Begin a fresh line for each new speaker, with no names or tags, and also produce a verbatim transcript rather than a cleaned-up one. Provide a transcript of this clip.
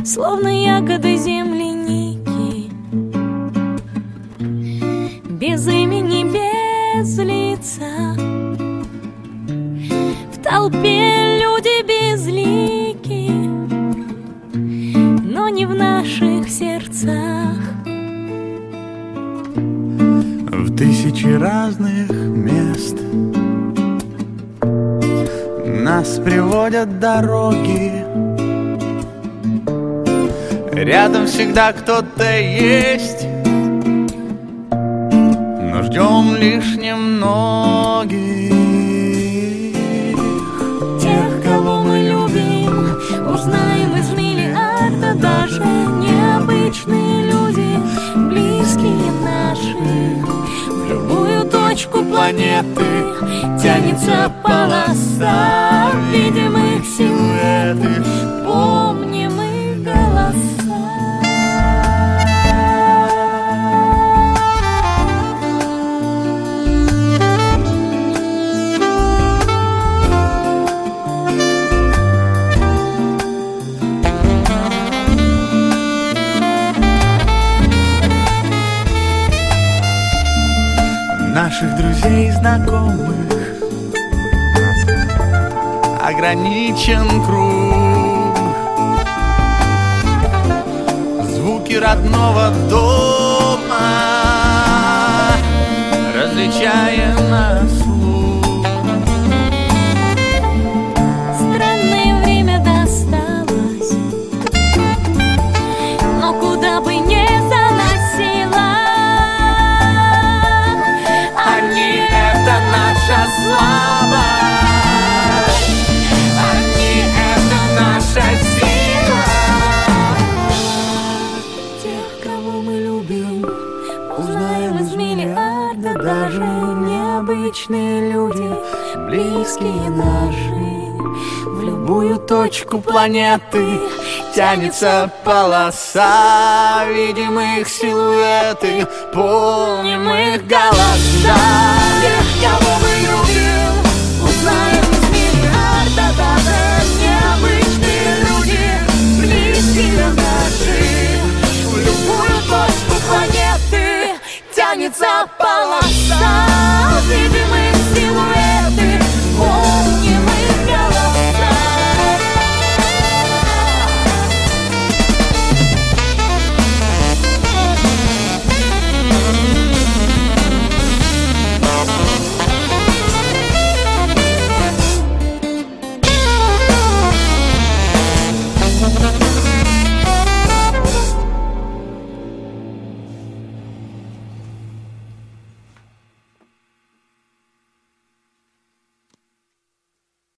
словно ягоды земляники, без имени, без лица. В толпе люди безлики, но не в наших сердцах.
В тысячи разных мест нас приводят дороги. Рядом всегда кто-то есть, но ждем лишь немногих.
Тех, кого мы любим, узнаем из миллиарда. Даже необычные люди, близкие наши. В любую точку планеты тянется полоса, видим их силуэты, помним их голоса.
Наших друзей и знакомых ограничен круг. Звуки родного дома различаем на слух.
Странное время досталось, но куда бы ни заносило, они — это наша слава. Они — это наша сила. Тех, кого мы любим, узнаем из миллиарда. Даже необычные люди, близкие наши. В любую точку планеты тянется полоса, видим их силуэты, помним их голоса. Тех, кого мы